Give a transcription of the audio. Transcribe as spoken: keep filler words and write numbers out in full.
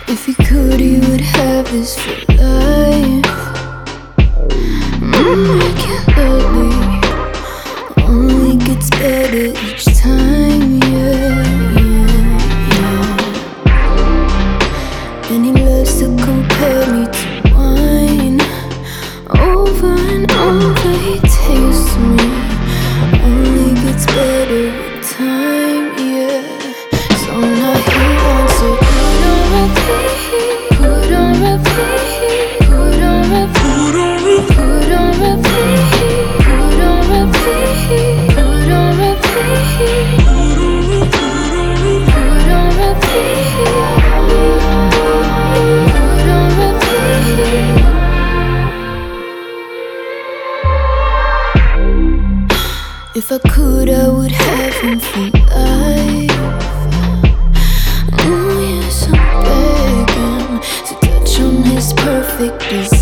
If he could, he would have this for life. mm, I can't let me. Only gets better each time, yeah, yeah, yeah. And he loves to compare me to wine. Over and over he tastes me. Only gets better with time, yeah. So now he wants to put on repeat, put on repeat, put on repeat, put on repeat, put on repeat, put on repeat, put on repeat, put on repeat. If I could, I would have him for life. Oh yes, I'm begging to touch on his perfect design.